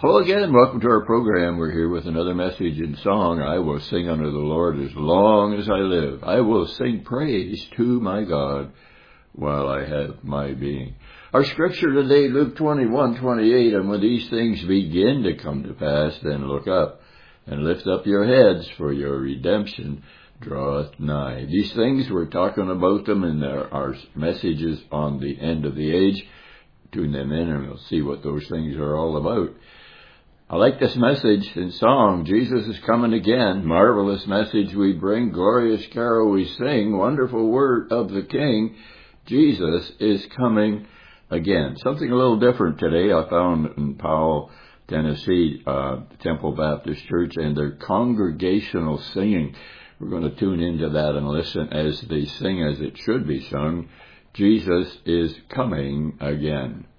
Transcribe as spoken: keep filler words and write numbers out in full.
Hello again. Welcome to our program. We're here with another message in song. I will sing unto the Lord as long as I live. I will sing praise to my God while I have my being. Our scripture today, Luke twenty-one twenty-eight, and when these things begin to come to pass, then look up and lift up your heads, for your redemption draweth nigh. These things, we're talking about them in our, our messages on the end of the age. Tune them in and we'll see what those things are all about. I like this message in song. Jesus is coming again. Marvelous message we bring. Glorious carol we sing. Wonderful word of the King. Jesus is coming again. Something a little different today. I found in Powell, Tennessee, uh, Temple Baptist Church, and their congregational singing. We're going to tune into that and listen as they sing as it should be sung. Jesus is coming again.